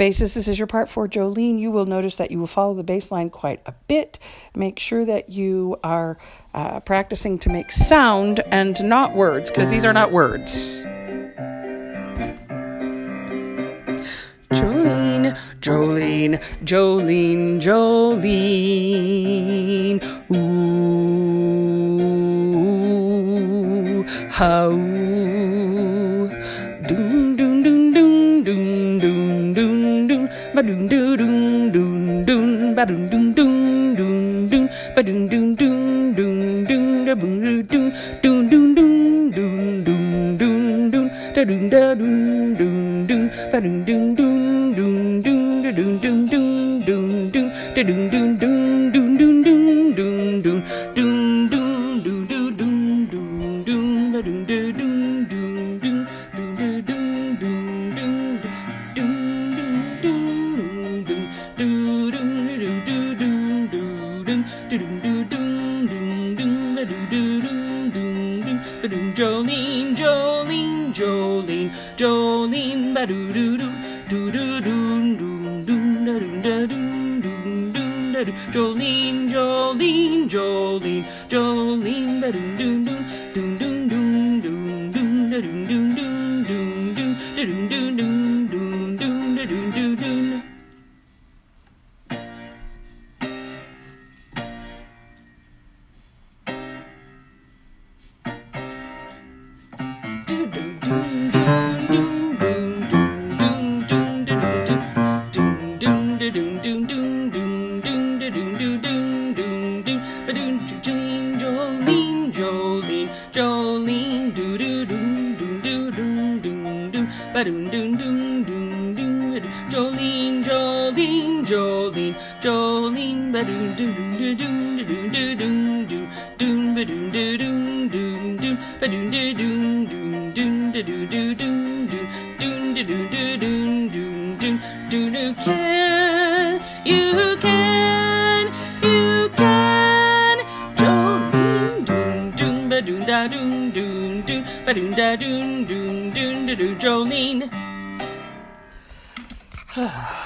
Basses, this is your part for Jolene. You will notice that you will follow the bass line quite a bit. Make sure that you are practicing to make sound and not words, because these are not words. Jolene, Jolene, Jolene, Jolene. Ooh, how. Doom, doom, doom, doom, doom, doom, doom, doom. Ba-doom, doom, doom, doom, doom. Ba-doom, doom, doom, doom, doom. Ba-doom, doom, doom, doom, doom. Da-boom, doom, doom, doom, doom, doom, doom, doom, doom. Da-doom, da-doom, doom, doom. Ba-doom, doom, doom, doom, doom. Da-doom, doom, doom, doom, doom. Da-doom, doom, doom, doom, doom, doom, doom, doom. Doom, doom, doom, doom, doom, doom, doom. Ba-doom, doom, doom, doom, doom. Jolene, Jolene, Jolene, Jolene, ba-doo-doo-doo, doo-doo-doo, doom, da-doom, da-doom, doom, doom, da-doo. Jolene, Jolene, Jolene, Jolene, ba-doom, doom, doom, doom, doom, doom, doom, doom, da-doom, doom, doom, doom, doom, da-doom, doom, doom, doom, doom, da-doom, doom, doom. Jolene, Jolene, Jolene, Jolene, ba-doom, doom, doom, doom, doom, doom, doom, doom, ba-doom, doom, doom, doom, ba-doom, doom, doom, doom, doom, doom, doom, doom, doom, doom, doom, doom, doom. Can you can Jolene, doom, doom, ba-doom, da, doom, doom, doom, ba-doom, da, doom, doom, doom, doom, Jolene.